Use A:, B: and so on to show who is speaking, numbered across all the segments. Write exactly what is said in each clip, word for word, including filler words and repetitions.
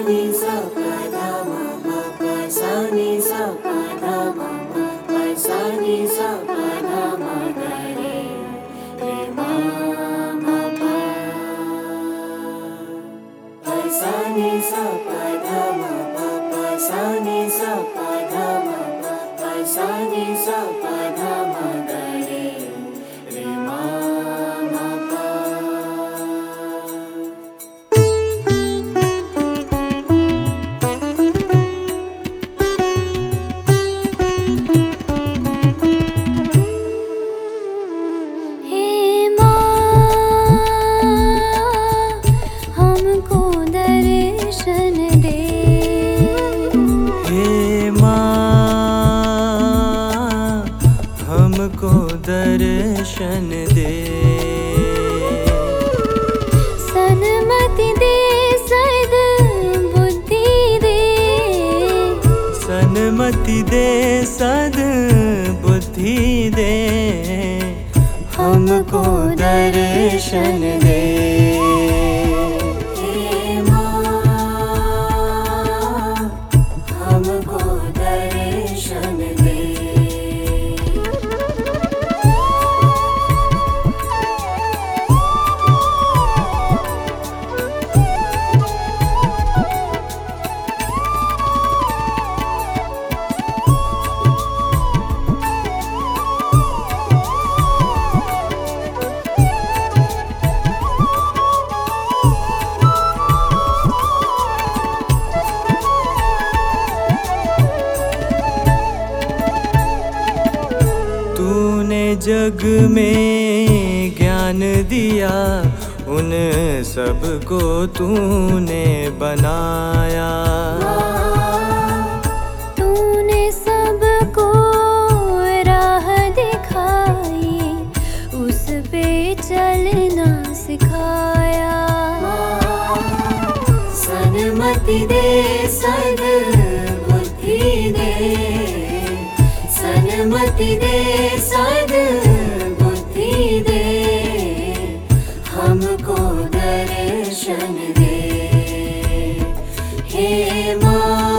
A: ni sa pa da ma ma pa sa ni sa pa da ma ma pa sa ni sa pa da ma ga re re ma ma pa pa sa ni sa pa da ma ma pa sa ni sa pa da ma ma pa sa ni sa pa da ma ga re re ma ma pa
B: हमको दर्शन दे,
C: सन्मति दे सद बुद्धि दे,
B: सन्मति दे सद बुद्धि दे, हमको दर्शन दे। जग में ज्ञान दिया, उन सबको तूने बनाया,
C: तूने सबको राह दिखाई, उस पे चलना सिखाया।
A: सन्मति दे सद बुद्धि दे, सन्मति दे सद बुद्धि दे, हमको दर्शन दे। हे माँ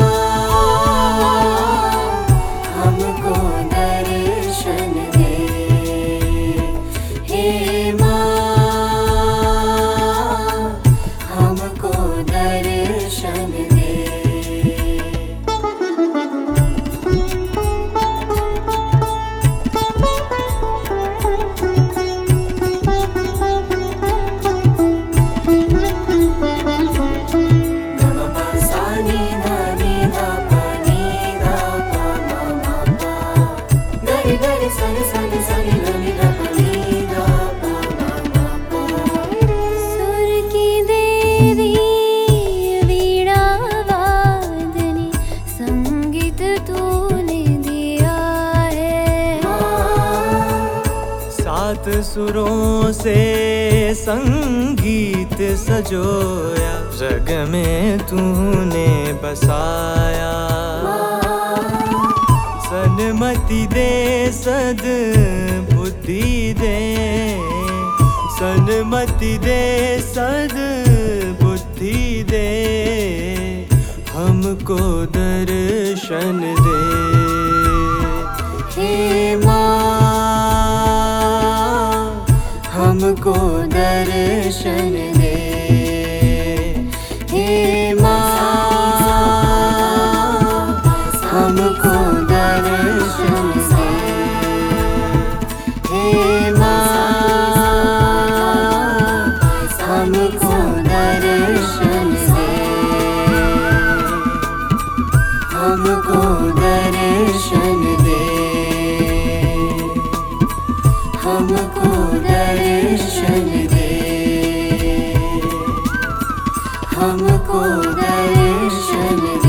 A: हमको दर्शन दे, हे माँ हमको दर्शन दे।
C: सुर की देवी वीणा वादनी, संगीत तूने दिया है।
B: सात सुरों से संगीत सजोया, जग में तूने बसाया। सन्मति दे सद बुद्धि दे, सन्मति दे सद बुद्धि दे, हमको दर्शन दे।
A: हे माँ हमको दर्शन दे, हे माँ हमको दर्शन दे, हे माँ हमको दर्शन दे, हमको दर्शन दे, हमको दर्शन दे, हमको दर्शन दे।